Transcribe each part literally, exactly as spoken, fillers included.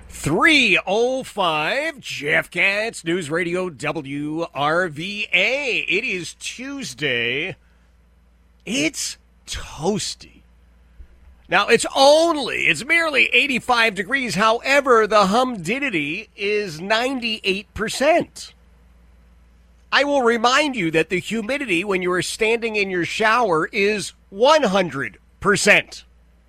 three oh five, Jeff Katz, News Radio W R V A. It is Tuesday. It's toasty. Now, it's only, it's merely eighty-five degrees. However, the humidity is ninety-eight percent. I will remind you that the humidity when you are standing in your shower is one hundred percent.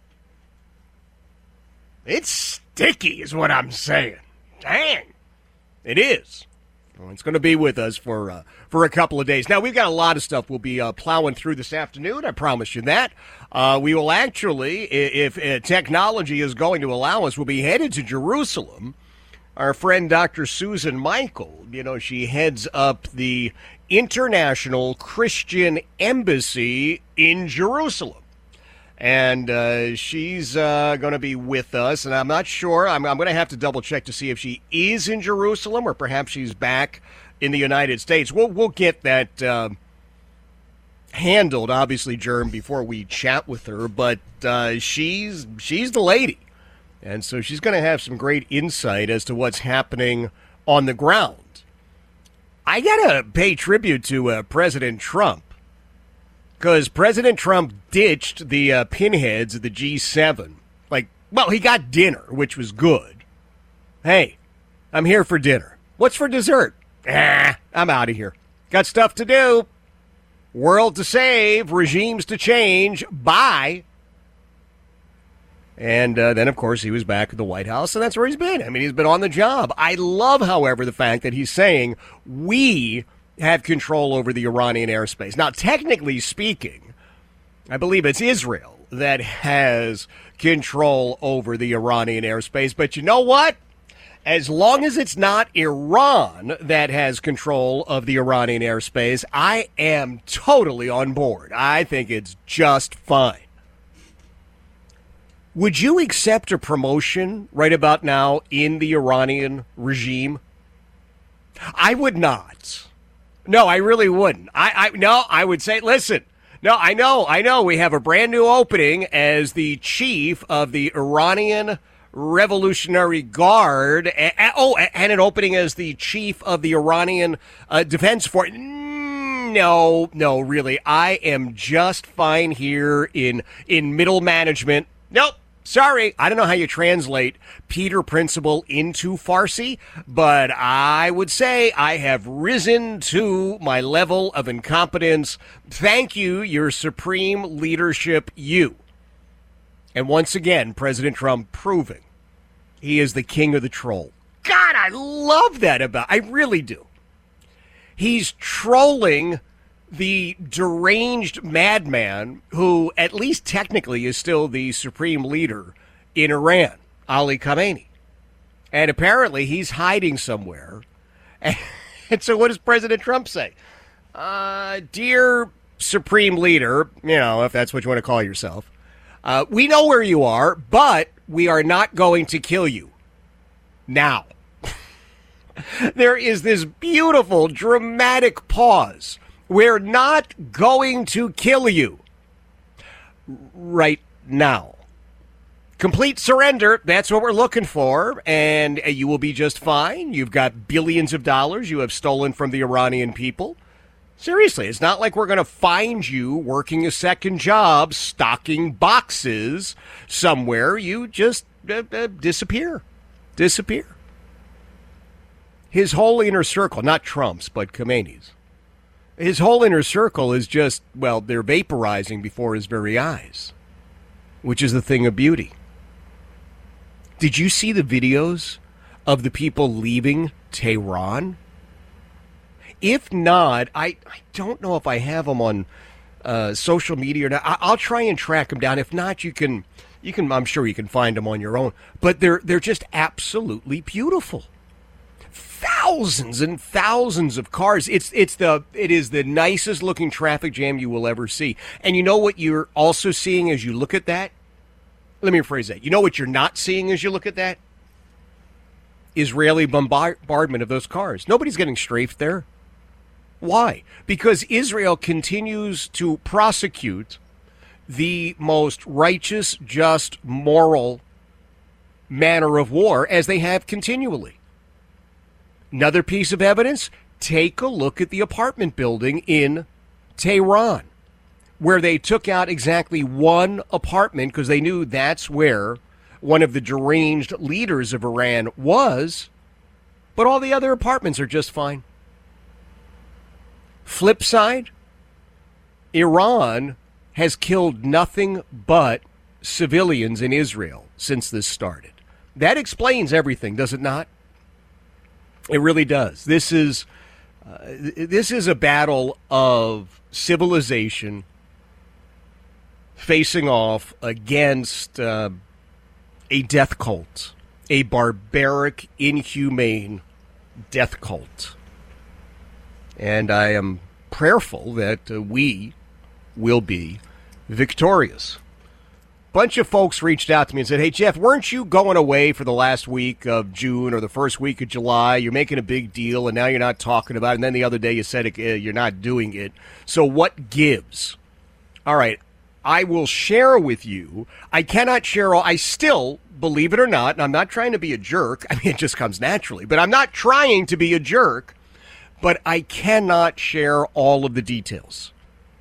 It's sticky is what I'm saying. Dang. It is. Well, it's going to be with us for uh, for a couple of days. Now, we've got a lot of stuff we'll be uh, plowing through this afternoon. I promise you that. Uh, we will actually, if, if uh, technology is going to allow us, we'll be headed to Jerusalem. Our friend Doctor Susan Michael, you know, she heads up the International Christian Embassy in Jerusalem. And uh, she's uh, going to be with us, and I'm not sure. I'm, I'm going to have to double-check to see if she is in Jerusalem or perhaps she's back in the United States. We'll, we'll get that uh, handled, obviously, Germ, before we chat with her. But uh, she's she's the lady. And so she's going to have some great insight as to what's happening on the ground. I got to pay tribute to uh, President Trump, because President Trump ditched the uh, pinheads of the G seven. Like, well, he got dinner, which was good. Hey, I'm here for dinner. What's for dessert? Ah, I'm out of here. Got stuff to do. World to save, regimes to change. Bye. And uh, then, of course, he was back at the White House, and that's where he's been. I mean, he's been on the job. I love, however, the fact that he's saying we have control over the Iranian airspace. Now, technically speaking, I believe it's Israel that has control over the Iranian airspace. But you know what? As long as it's not Iran that has control of the Iranian airspace, I am totally on board. I think it's just fine. Would you accept a promotion right about now in the Iranian regime? I would not. No, I really wouldn't. I, I no, I would say, listen, no, I know, I know we have a brand new opening as the chief of the Iranian Revolutionary Guard. And, oh, and an opening as the chief of the Iranian uh, Defense Force. No, no, really. I am just fine here in in middle management. Nope. Sorry, I don't know how you translate Peter Principle into Farsi, but I would say I have risen to my level of incompetence. Thank you, your supreme leadership, you. And once again, President Trump proving he is the king of the troll. God, I love that about, I really do. He's trolling the deranged madman who, at least technically, is still the supreme leader in Iran, Ali Khamenei. And apparently he's hiding somewhere. And so what does President Trump say? Uh, dear supreme leader, you know, if that's what you want to call yourself, uh, we know where you are, but we are not going to kill you now. There is this beautiful, dramatic pause. We're not going to kill you right now. Complete surrender, that's what we're looking for, and you will be just fine. You've got billions of dollars you have stolen from the Iranian people. Seriously, it's not like we're going to find you working a second job, stocking boxes somewhere. You just uh, uh, disappear. Disappear. His whole inner circle, not Trump's, but Khamenei's. His whole inner circle is just, well, they're vaporizing before his very eyes, which is the thing of beauty. Did you see the videos of the people leaving Tehran? If not, I, I don't know if I have them on uh, social media or not. I, I'll try and track them down. If not, you can, you can. I'm sure you can find them on your own. But they're they're just absolutely beautiful. Thousands and thousands of cars. It's it's the it is the nicest looking traffic jam you will ever see. And you know what you're also seeing as you look at that? Let me rephrase that. You know what you're not seeing as you look at that? Israeli bombardment of those cars. Nobody's getting strafed there. Why? Because Israel continues to prosecute the most righteous, just, moral manner of war as they have continually. Another piece of evidence, take a look at the apartment building in Tehran, where they took out exactly one apartment because they knew that's where one of the deranged leaders of Iran was, but all the other apartments are just fine. Flip side, Iran has killed nothing but civilians in Israel since this started. That explains everything, does it not? It really does. This is uh, this is a battle of civilization facing off against uh, a death cult, a barbaric, inhumane death cult. And I am prayerful that uh, we will be victorious. Bunch of folks reached out to me and said, hey, Jeff, weren't you going away for the last week of June or the first week of July? You're making a big deal, and now you're not talking about it. And then the other day you said it, uh, you're not doing it. So what gives? All right, I will share with you. I cannot share all. I still, believe it or not, and I'm not trying to be a jerk. I mean, it just comes naturally. But I'm not trying to be a jerk. But I cannot share all of the details.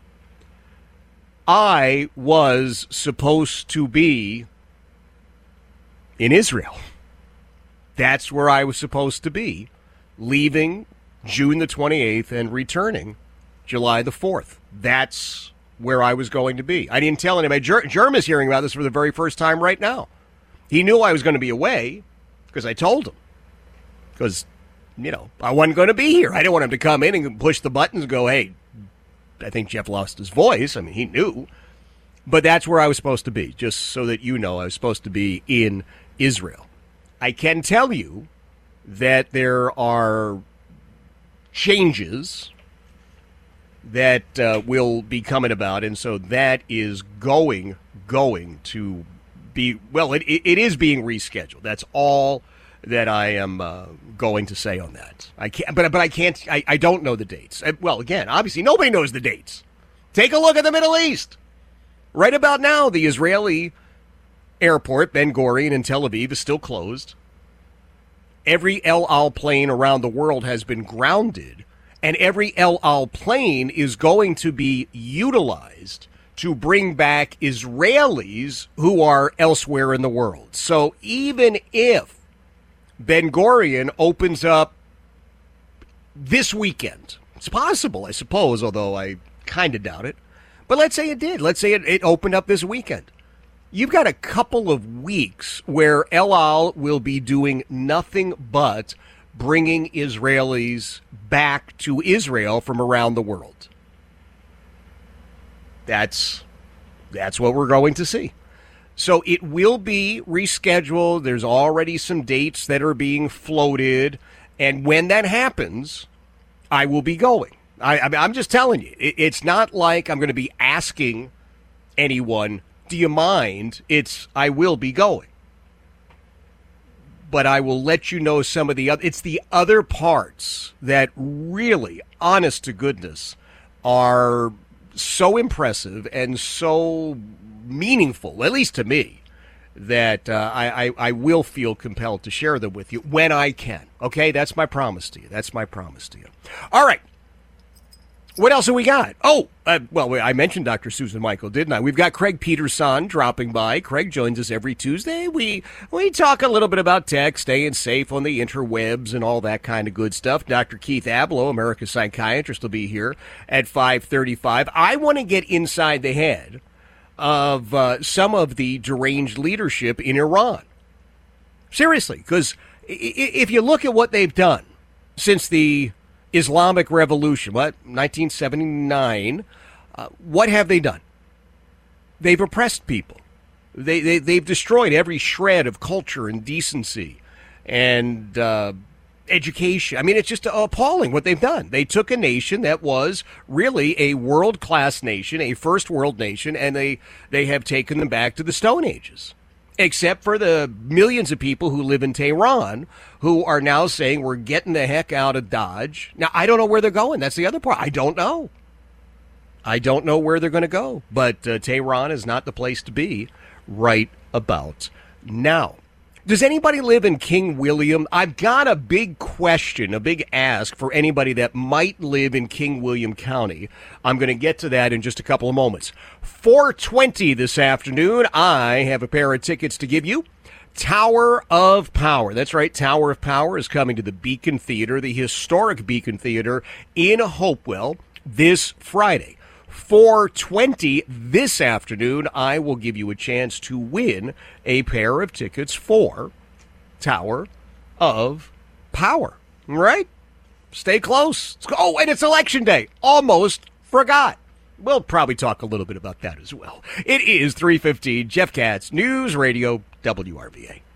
I was supposed to be in Israel. That's where I was supposed to be, leaving June the twenty-eighth and returning July the fourth. That's where I was going to be. I didn't tell anybody. Jer- Jerm is hearing about this for the very first time right now. He knew I was going to be away because I told him. Because, you know, I wasn't going to be here. I didn't want him to come in and push the buttons and go, hey, I think Jeff lost his voice. I mean, he knew. But that's where I was supposed to be, just so that you know I was supposed to be in Israel. I can tell you that there are changes that uh, will be coming about, and so that is going, going to be, well, it, it is being rescheduled. That's all that I am uh, going to say on that. I can't, but but I can't. I, I don't know the dates. I, well, again, obviously nobody knows the dates. Take a look at the Middle East. Right about now, the Israeli airport, Ben Gurion in Tel Aviv, is still closed. Every El Al plane around the world has been grounded, and every El Al plane is going to be utilized to bring back Israelis who are elsewhere in the world. So even if Ben Gurion opens up this weekend, it's possible, I suppose, although I kind of doubt it. But let's say it did. Let's say it, it opened up this weekend. You've got a couple of weeks where El Al will be doing nothing but bringing Israelis back to Israel from around the world. That's that's what we're going to see. So it will be rescheduled. There's already some dates that are being floated. And when that happens, I will be going. I, I mean, I'm just telling you, it, it's not like I'm going to be asking anyone, do you mind? It's, I will be going. But I will let you know some of the other, it's the other parts that really, honest to goodness, are so impressive and so meaningful, at least to me, that uh, I, I, I will feel compelled to share them with you when I can. Okay, that's my promise to you. That's my promise to you. All right. What else have we got? Oh, uh, well, I mentioned Doctor Susan Michael, didn't I? We've got Craig Peterson dropping by. Craig joins us every Tuesday. We we talk a little bit about tech, staying safe on the interwebs and all that kind of good stuff. Doctor Keith Abloh, America's psychiatrist, will be here at five thirty-five. I want to get inside the head of uh, some of the deranged leadership in Iran. Seriously, because if you look at what they've done since the Islamic Revolution, what, nineteen seventy-nine, uh, what have they done? They've oppressed people. They, they, they've destroyed every shred of culture and decency and uh, education. I mean, it's just appalling what they've done. They took a nation that was really a world-class nation, a first world nation, and they, they have taken them back to the Stone Ages. Except for the millions of people who live in Tehran who are now saying we're getting the heck out of Dodge. Now, I don't know where they're going. That's the other part. I don't know. I don't know where they're going to go. But uh, Tehran is not the place to be right about now. Does anybody live in King William? I've got a big question, a big ask for anybody that might live in King William County. I'm going to get to that in just a couple of moments. four twenty this afternoon, I have a pair of tickets to give you. Tower of Power. That's right, Tower of Power is coming to the Beacon Theater, the historic Beacon Theater in Hopewell this Friday. four twenty this afternoon, I will give you a chance to win a pair of tickets for Tower of Power. All right? Stay close. Oh, and it's Election Day. Almost forgot. We'll probably talk a little bit about that as well. It is three fifteen. Jeff Katz, News Radio W R V A.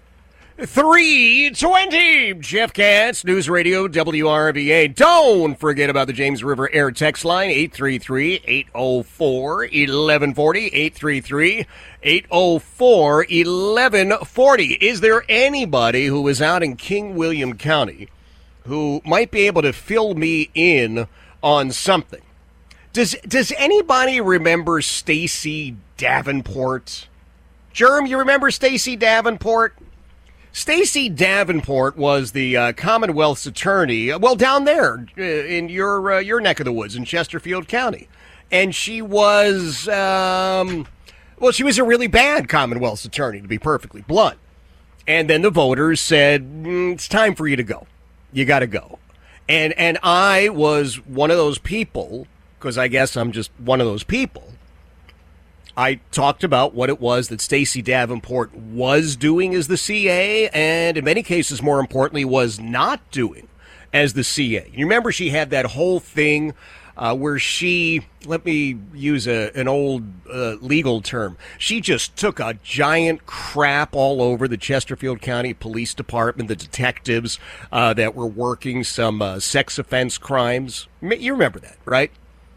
three twenty, Jeff Katz, News Radio W R V A. Don't forget about the James River Air text line, eight three three, eight oh four, eleven forty, eight three three, eight oh four, eleven forty. Is there anybody who is out in King William County who might be able to fill me in on something? Does does anybody remember Stacey Davenport? Germ, you remember Stacey Davenport? Stacey Davenport was the uh, Commonwealth's attorney, well, down there uh, in your uh, your neck of the woods in Chesterfield County. And she was, um, well, she was a really bad Commonwealth's attorney, to be perfectly blunt. And then the voters said, mm, it's time for you to go. You got to go. And, and I was one of those people, because I guess I'm just one of those people. I talked about what it was that Stacey Davenport was doing as the C A, and in many cases, more importantly, was not doing as the C A. You remember she had that whole thing uh, where she, let me use a, an old uh, legal term, she just took a giant crap all over the Chesterfield County Police Department, the detectives uh, that were working some uh, sex offense crimes. You remember that, right?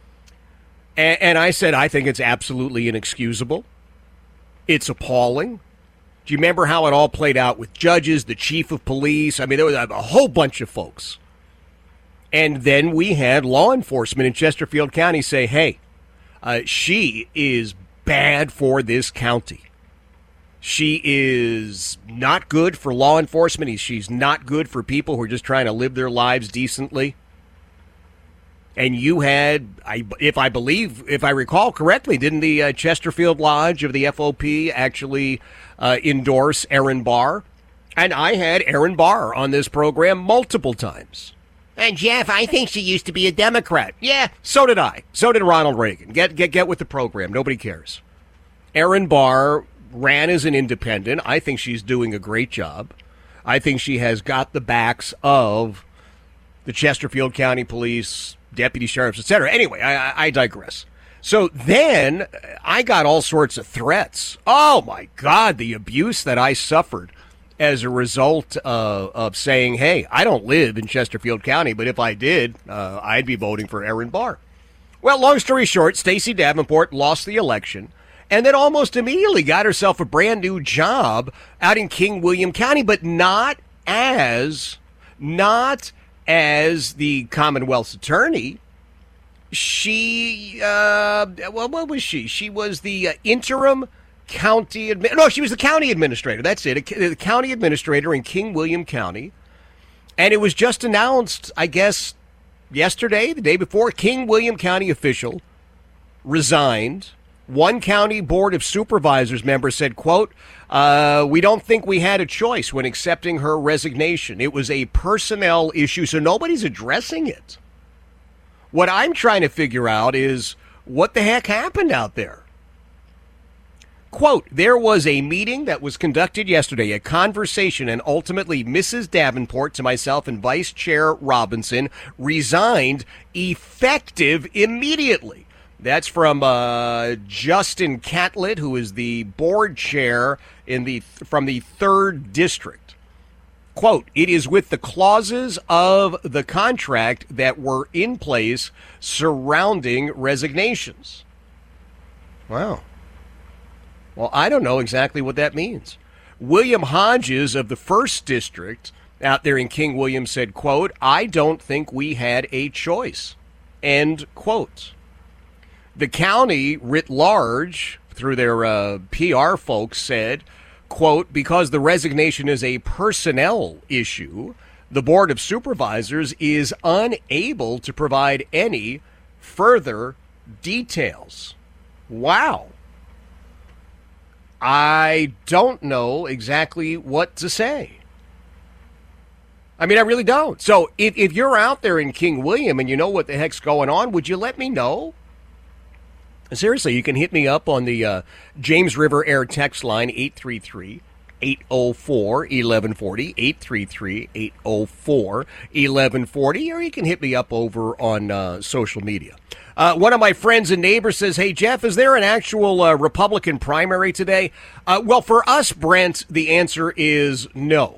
And I said, I think it's absolutely inexcusable. It's appalling. Do you remember how it all played out with judges, the chief of police? I mean, there was a whole bunch of folks. And then we had law enforcement in Chesterfield County say, hey, uh, she is bad for this county. She is not good for law enforcement. She's not good for people who are just trying to live their lives decently. And you had, I, if I believe, if I recall correctly, didn't the uh, Chesterfield Lodge of the F O P actually uh, endorse Erin Barr? And I had Erin Barr on this program multiple times. And Jeff, I think she used to be a Democrat. Yeah, so did I. So did Ronald Reagan. Get get get with the program. Nobody cares. Erin Barr ran as an independent. I think she's doing a great job. I think she has got the backs of the Chesterfield County Police, deputy sheriffs, et cetera. Anyway, I, I digress. So then I got all sorts of threats. Oh, my God, the abuse that I suffered as a result uh, of saying, hey, I don't live in Chesterfield County, but if I did, uh, I'd be voting for Erin Barr. Well, long story short, Stacey Davenport lost the election and then almost immediately got herself a brand new job out in King William County, but not as, not as the Commonwealth's attorney. She, uh, well, what was she? She was the uh, interim county, admi- no, she was the county administrator. That's it, the county administrator in King William County. And it was just announced, I guess, yesterday, the day before, King William County official resigned. One county board of supervisors member said, quote, uh, we don't think we had a choice when accepting her resignation. It was a personnel issue, so nobody's addressing it. What I'm trying to figure out is what the heck happened out there. Quote, there was a meeting that was conducted yesterday, a conversation, and ultimately Missus Davenport, to myself and Vice Chair Robinson, resigned effective immediately. That's from uh, Justin Catlett, who is the board chair in the from the third district. Quote, it is with the clauses of the contract that were in place surrounding resignations. Wow. Well, I don't know exactly what that means. William Hodges of the first district out there in King William said, quote, I don't think we had a choice, end quote. The county writ large, through their uh, P R folks, said, quote, because the resignation is a personnel issue, the Board of Supervisors is unable to provide any further details. Wow. I don't know exactly what to say. I mean, I really don't. So if, if you're out there in King William and you know what the heck's going on, would you let me know? Seriously, you can hit me up on the uh, James River Air text line, eight three three, eight oh four, eleven forty, eight three three, eight oh four, eleven forty, or you can hit me up over on uh, social media. Uh, one of my friends and neighbors says, hey, Jeff, is there an actual uh, Republican primary today? Uh, well, for us, Brent, the answer is no,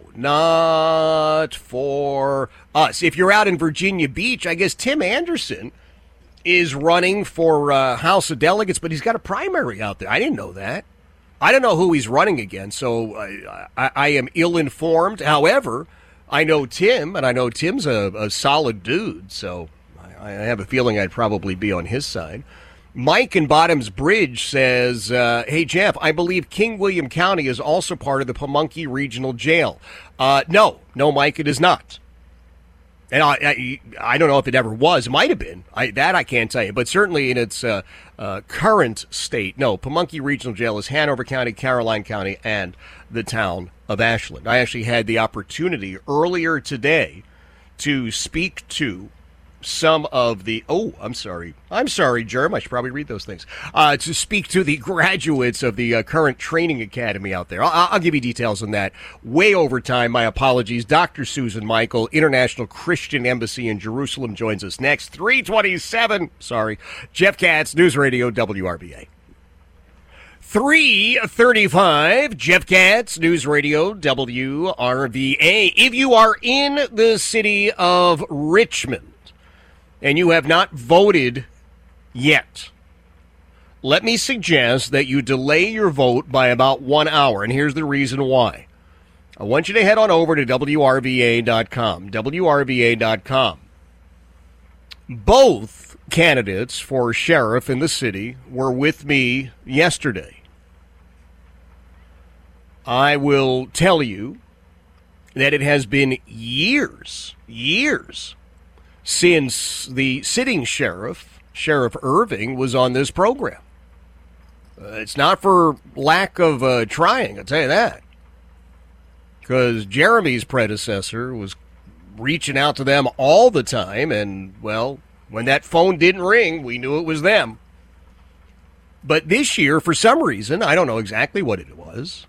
not for us. If you're out in Virginia Beach, I guess Tim Anderson is running for uh, House of Delegates, but he's got a primary out there. I didn't know that. I don't know who he's running against, so I, I, I am ill-informed. However, I know Tim, and I know Tim's a, a solid dude, so I have a feeling I'd probably be on his side. Mike in Bottoms Bridge says, uh, hey, Jeff, I believe King William County is also part of the Pamunkey Regional Jail. Uh, no, no, Mike, it is not. And I, I, I don't know if it ever was. It might have been. I, that I can't tell you. But certainly in its uh, uh, current state, no, Pamunkey Regional Jail is Hanover County, Caroline County, and the town of Ashland. I actually had the opportunity earlier today to speak to some of the, oh, I'm sorry. I'm sorry, Germ. I should probably read those things. Uh, to speak to the graduates of the uh, current training academy out there. I'll, I'll give you details on that. Way over time. My apologies. Doctor Susan Michael, International Christian Embassy in Jerusalem, joins us next. three twenty-seven. Sorry. Jeff Katz, News Radio, W R B A. three thirty-five, Jeff Katz, News Radio, W R B A. If you are in the city of Richmond, and you have not voted yet, let me suggest that you delay your vote by about one hour, and here's the reason why. I want you to head on over to W R V A dot com, W R V A dot com. Both candidates for sheriff in the city were with me yesterday. I will tell you that it has been years, years, since the sitting sheriff, Sheriff Irving, was on this program. Uh, it's not for lack of uh, trying, I'll tell you that. Because Jeremy's predecessor was reaching out to them all the time, and, well, when that phone didn't ring, we knew it was them. But this year, for some reason, I don't know exactly what it was,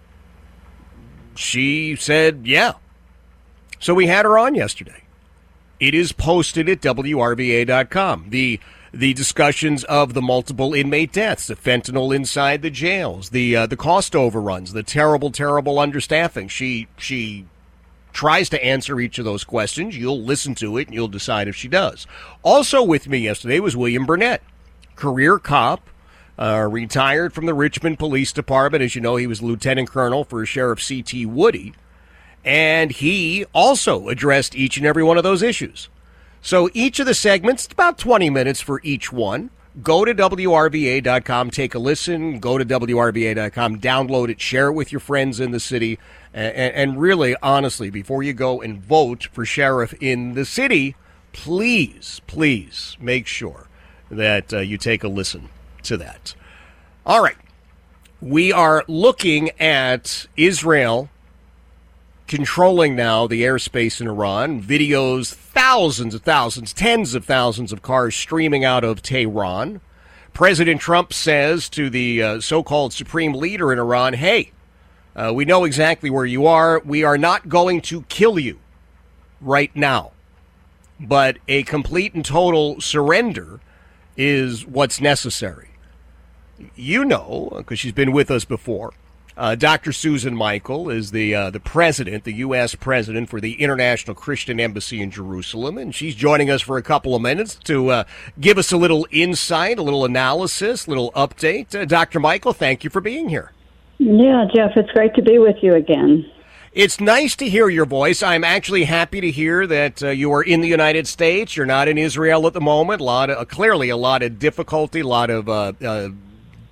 she said, yeah. So we had her on yesterday. It is posted at W R V A dot com. The the discussions of the multiple inmate deaths, the fentanyl inside the jails, the uh, the cost overruns, the terrible, terrible understaffing. She she tries to answer each of those questions. You'll listen to it and you'll decide if she does. Also with me yesterday was William Burnett, career cop, uh, retired from the Richmond Police Department. As you know, he was lieutenant colonel for Sheriff C T Woody. And he also addressed each and every one of those issues. So each of the segments, about twenty minutes for each one. Go to W R V A dot com, take a listen. Go to W R V A dot com, download it, share it with your friends in the city. And, and really, honestly, before you go and vote for sheriff in the city, please, please make sure that uh, you take a listen to that. All right. We are looking at Israel controlling now the airspace in Iran. Videos, thousands of thousands, tens of thousands of cars streaming out of Tehran. President Trump says to the uh, so-called supreme leader in Iran, hey, uh, we know exactly where you are. We are not going to kill you right now. But a complete and total surrender is what's necessary. You know, because she's been with us before, Uh, Doctor Susan Michael is the uh, the president, the U S president for the International Christian Embassy in Jerusalem, and she's joining us for a couple of minutes to uh, give us a little insight, a little analysis, a little update. Uh, Doctor Michael, thank you for being here. Yeah, Jeff, it's great to be with you again. It's nice to hear your voice. I'm actually happy to hear that uh, you are in the United States. You're not in Israel at the moment. A lot of, uh, clearly a lot of difficulty, a lot of uh, uh,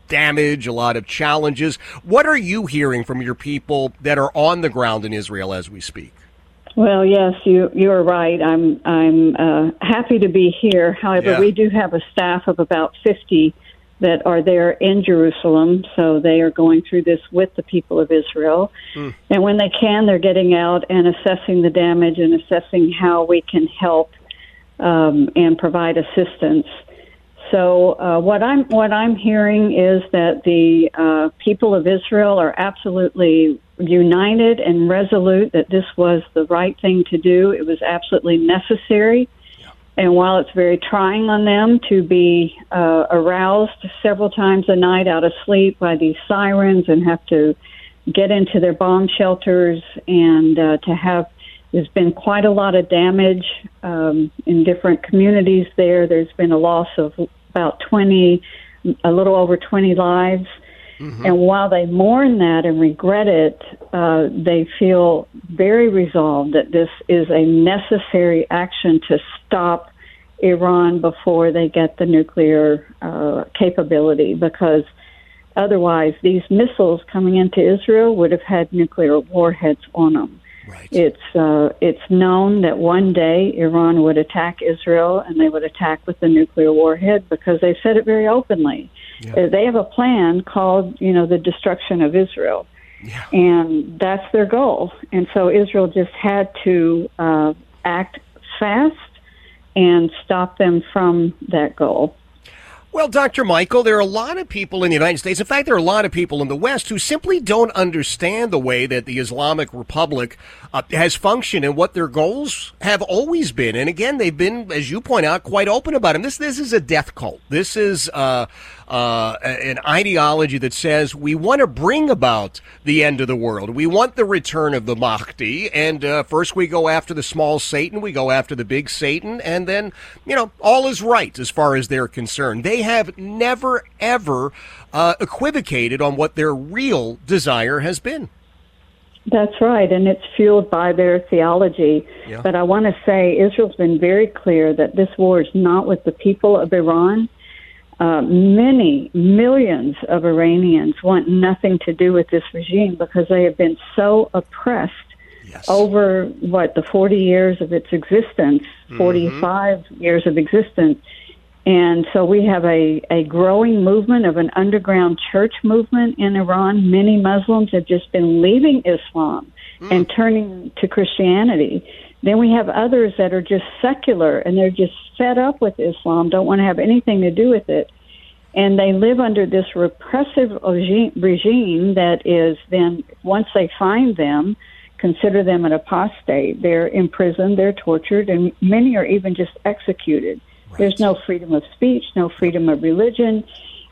damage, a lot of challenges. What are you hearing from your people that are on the ground in Israel as we speak? Well, yes, you you are right. I'm I'm uh, happy to be here. However, Yeah. we do have a staff of about fifty that are there in Jerusalem, so they are going through this with the people of Israel. Mm. And when they can, they're getting out and assessing the damage and assessing how we can help um, and provide assistance. So uh, what I'm what I'm hearing is that the uh, people of Israel are absolutely united and resolute that this was the right thing to do. It was absolutely necessary. And while it's very trying on them to be uh, aroused several times a night out of sleep by these sirens and have to get into their bomb shelters and uh, to have, there's been quite a lot of damage um, in different communities there. There's been a loss of about twenty, a little over twenty lives. Mm-hmm. And while they mourn that and regret it, uh, they feel very resolved that this is a necessary action to stop Iran before they get the nuclear uh, capability, because otherwise these missiles coming into Israel would have had nuclear warheads on them. Right. It's uh, it's known that one day Iran would attack Israel, and they would attack with the nuclear warhead because they said it very openly. Yeah. Uh, they have a plan called, you know, the destruction of Israel, yeah. and that's their goal. And so Israel just had to uh, act fast and stop them from that goal. Well, Doctor Michael, there are a lot of people in the United States, in fact, there are a lot of people in the West who simply don't understand the way that the Islamic Republic uh, has functioned and what their goals have always been. And again, they've been, as you point out, quite open about them. This this is a death cult. This is uh, uh, an ideology that says we want to bring about the end of the world. We want the return of the Mahdi. And uh, first we go after the small Satan, we go after the big Satan, and then, you know, all is right as far as they're concerned. They have never, ever uh, equivocated on what their real desire has been. That's right, and it's fueled by their theology. Yeah. But I want to say Israel's been very clear that this war is not with the people of Iran. Uh, many, millions of Iranians want nothing to do with this regime because they have been so oppressed yes. over, what, the forty years of its existence, mm-hmm. forty-five years of existence. And so we have a, a growing movement of an underground church movement in Iran. Many Muslims have just been leaving Islam mm. and turning to Christianity. Then we have others that are just secular, and they're just fed up with Islam, don't want to have anything to do with it. And they live under this repressive regime that is then, once they find them, consider them an apostate. They're imprisoned, they're tortured, and many are even just executed. Right. There's no freedom of speech, no freedom of religion,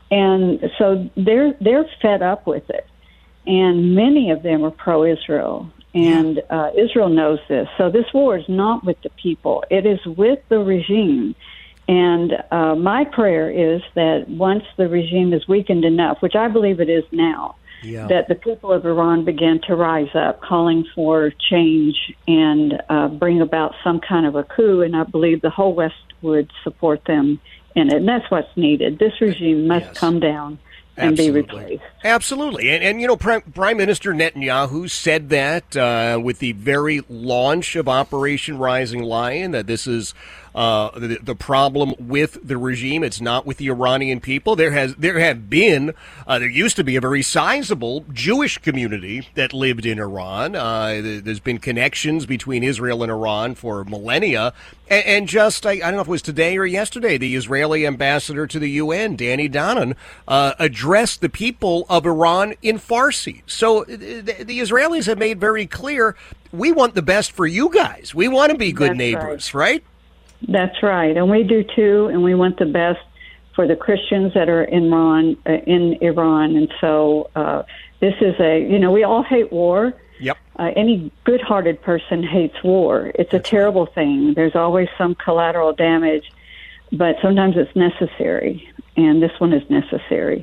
and so they're they're fed up with it. And many of them are pro-Israel, and uh, Israel knows this. So this war is not with the people; it is with the regime. And uh, my prayer is that once the regime is weakened enough, which I believe it is now, yeah. that the people of Iran begin to rise up, calling for change and uh, bring about some kind of a coup. And I believe the whole West would support them in it. And that's what's needed. This regime must yes. come down and Absolutely. be replaced. Absolutely. And, and you know, Prime, Prime Minister Netanyahu said that uh, with the very launch of Operation Rising Lion, that this is uh, the, the problem with the regime. It's not with the Iranian people. There has there have been, uh, there used to be a very sizable Jewish community that lived in Iran. Uh, there's been connections between Israel and Iran for millennia. And, and just, I, I don't know if it was today or yesterday, the Israeli ambassador to the U N, Danny Danon, uh, addressed the people of Iran in Farsi. So the, the Israelis have made very clear, we want the best for you guys. We want to be good That's neighbors, right. right? That's right, and we do too, and we want the best for the Christians that are in Iran, uh, in Iran. And so uh, this is a, you know, we all hate war. Yep. Uh, any good-hearted person hates war. It's That's a terrible right. thing. There's always some collateral damage, but sometimes it's necessary, and this one is necessary.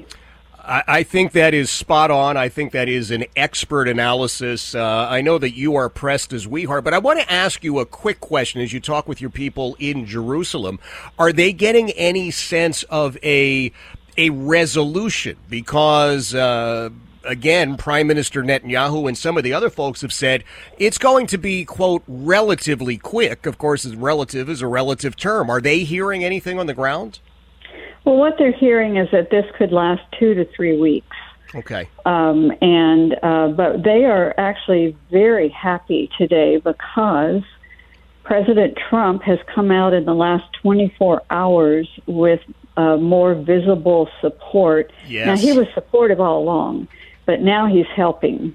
I think that is spot on. I think that is an expert analysis. Uh, I know that you are pressed as we are, but I want to ask you a quick question as you talk with your people in Jerusalem. Are they getting any sense of a a resolution because, uh, again, Prime Minister Netanyahu and some of the other folks have said it's going to be, quote, relatively quick. Of course, relative is a relative term. Are they hearing anything on the ground? Well, what they're hearing is that this could last two to three weeks. Okay. Um, and uh, but they are actually very happy today because President Trump has come out in the last twenty-four hours with uh, more visible support. Yes. Now, he was supportive all along, but now he's helping.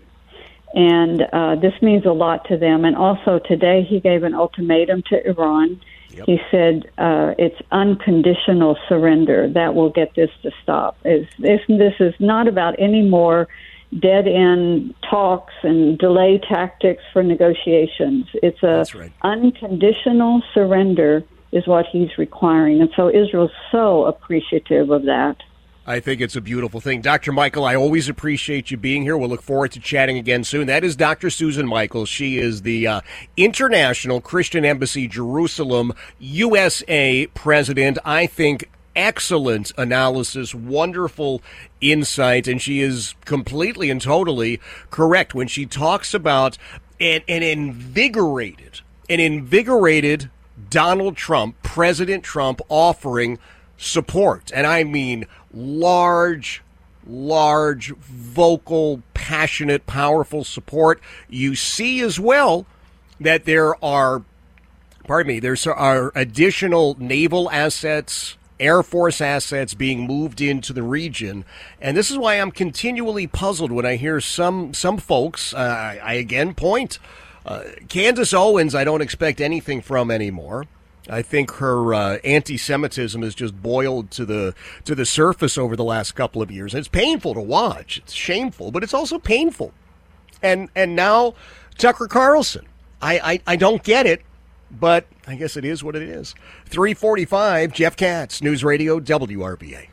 And uh, this means a lot to them. And also today he gave an ultimatum to Iran. Yep. He said uh, it's unconditional surrender that will get this to stop. It's, it's, this is not about any more dead-end talks and delay tactics for negotiations. It's a That's right. unconditional surrender is what he's requiring. And so Israel's so appreciative of that. I think it's a beautiful thing. Doctor Michael, I always appreciate you being here. We'll look forward to chatting again soon. That is Doctor Susan Michaels. She is the uh, International Christian Embassy Jerusalem U S A president. I think excellent analysis, wonderful insight, and she is completely and totally correct when she talks about an, an invigorated, an invigorated Donald Trump, President Trump, offering support. And I mean large, large, vocal, passionate, powerful support. You see as well that there are, pardon me, there are additional naval assets, Air Force assets being moved into the region. And this is why I'm continually puzzled when I hear some, some folks, uh, I again point, uh, Candace Owens, I don't expect anything from anymore. I think her uh, anti-Semitism has just boiled to the to the surface over the last couple of years. And it's painful to watch. It's shameful, but it's also painful. And and now Tucker Carlson. I, I, I don't get it, but I guess it is what it is. three forty-five, Jeff Katz, News Radio W R V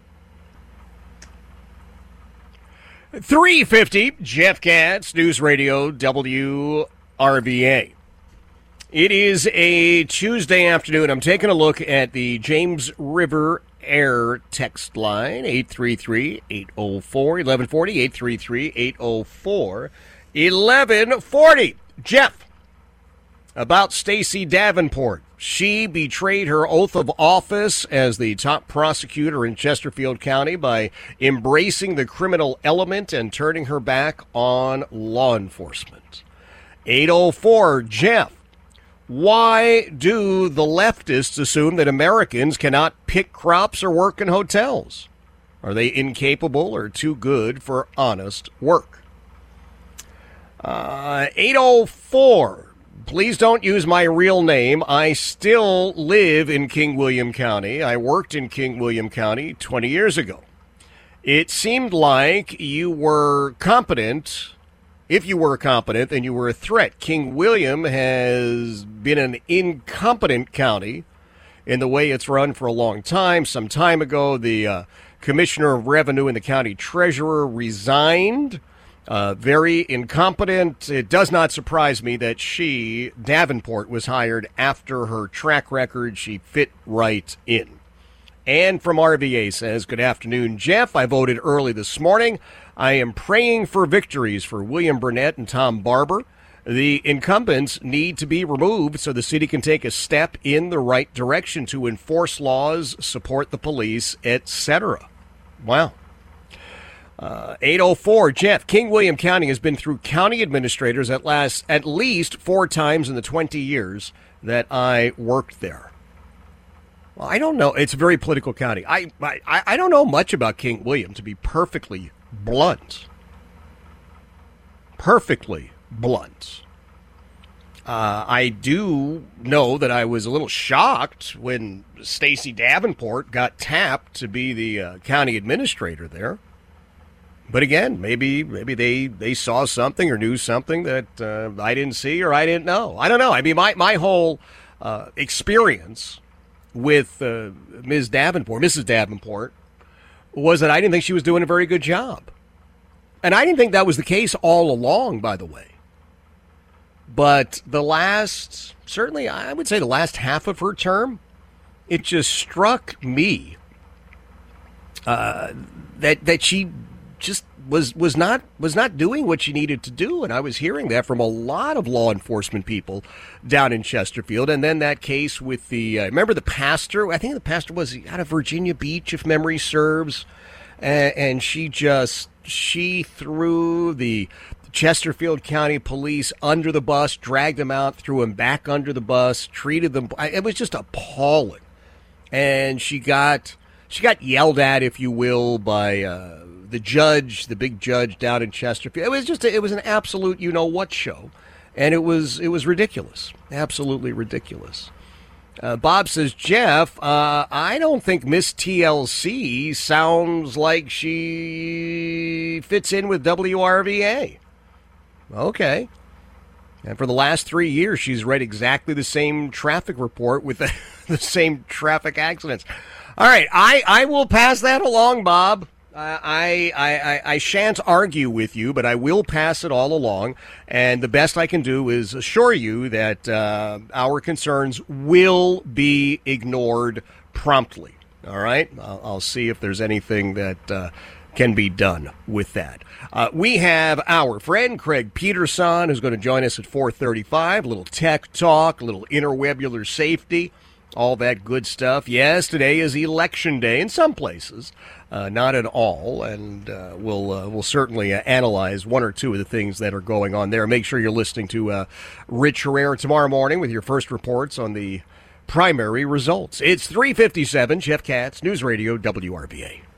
A. three fifty, Jeff Katz, News Radio W R V A. It is a Tuesday afternoon. I'm taking a look at the James River Air text line, eight three three, eight oh four, eleven forty, eight three three, eight oh four, eleven forty. Jeff, about Stacey Davenport. She betrayed her oath of office as the top prosecutor in Chesterfield County by embracing the criminal element and turning her back on law enforcement. eight oh four, Jeff. Why do the leftists assume that Americans cannot pick crops or work in hotels? Are they incapable or too good for honest work? Uh, eight oh four. Please don't use my real name. I still live in King William County. I worked in King William County twenty years ago. It seemed like you were competent. If you were competent, then you were a threat. King William has been an incompetent county in the way it's run for a long time. Some time ago, the uh, Commissioner of Revenue and the county treasurer resigned. Uh, very incompetent. It does not surprise me that she, Davenport, was hired after her track record. She fit right in. And from R V A says, good afternoon, Jeff. I voted early this morning. I am praying for victories for William Burnett and Tom Barber. The incumbents need to be removed so the city can take a step in the right direction to enforce laws, support the police, et cetera. Wow. Uh, eight oh four, Jeff. King William County has been through county administrators at last at least four times in the twenty years that I worked there. Well, I don't know. It's a very political county. I, I I don't know much about King William, to be perfectly blunt. Perfectly blunt. Uh, I do know that I was a little shocked when Stacey Davenport got tapped to be the uh, county administrator there. But again, maybe maybe they, they saw something or knew something that uh, I didn't see or I didn't know. I don't know. I mean, my, my whole uh, experience with uh, Miz Davenport, Missus Davenport, was that I didn't think she was doing a very good job. And I didn't think that was the case all along, by the way. But the last, certainly I would say the last half of her term, it just struck me uh, that that she just was was not was not doing what she needed to do, and I was hearing that from a lot of law enforcement people down in Chesterfield. And then that case with the uh, remember the pastor? I think the pastor was out of Virginia Beach, if memory serves, and, and she just she threw the Chesterfield County Police under the bus, dragged them out, threw them back under the bus, treated them. It was just appalling, and she got she got yelled at, if you will, by Uh, the judge, the big judge down in Chesterfield. It was just, a, it was an absolute you-know-what show, and it was it was ridiculous, absolutely ridiculous. Uh, Bob says, Jeff, uh, I don't think Miss T L C sounds like she fits in with W R V A. Okay. And for the last three years, she's read exactly the same traffic report with the, the same traffic accidents. All right, I, I will pass that along, Bob. Uh, I, I, I shan't argue with you, but I will pass it all along. And the best I can do is assure you that uh, our concerns will be ignored promptly. All right? I'll, I'll see if there's anything that uh, can be done with that. Uh, we have our friend Craig Peterson, who's going to join us at four thirty-five. A little tech talk, a little interwebular safety, all that good stuff. Yes, today is election day in some places. Uh, not at all, and uh, we'll uh, we'll certainly uh, analyze one or two of the things that are going on there. Make sure you're listening to uh, Rich Herrera tomorrow morning with your first reports on the primary results. It's three fifty-seven, Jeff Katz, News Radio W R V A.